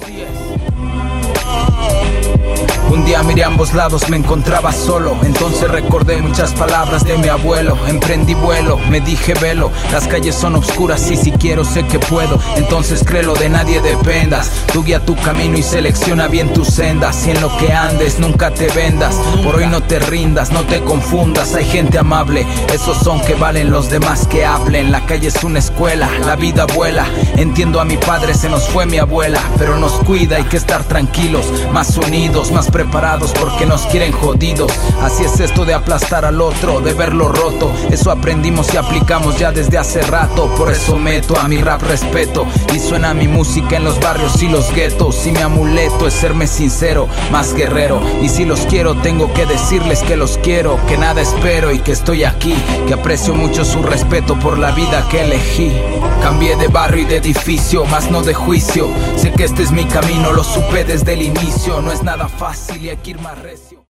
Un día miré a ambos lados, me encontraba solo. Entonces recordé muchas palabras de mi abuelo. Emprendí vuelo, me dije velo. Las calles son oscuras y si quiero sé que puedo. Entonces créelo, de nadie dependas. Tú guía tu camino y selecciona bien tus sendas. Y en lo que andes nunca te vendas. Por hoy no te rindas, no te confundas. Hay gente amable, esos son que valen, los demás que hablen. La calle es una escuela, la vida vuela. Entiendo a mi padre, se nos fue mi abuela, pero nos cuida, hay que estar tranquilos, más unidos, más preparados porque nos quieren jodidos. Así es esto de aplastar al otro, de verlo roto. Eso aprendimos y aplicamos ya desde hace rato. Por eso meto a mi rap respeto y suena mi música en los barrios y los guetos. Y mi amuleto es serme sincero, más guerrero. Y si los quiero tengo que decirles que los quiero, que nada espero y que estoy aquí, que aprecio mucho su respeto por la vida que elegí. Cambié de barrio y de edificio, más no de juicio. Sé que este es mi camino, lo supe desde el inicio. No es nada fácil y hay que ir más recio.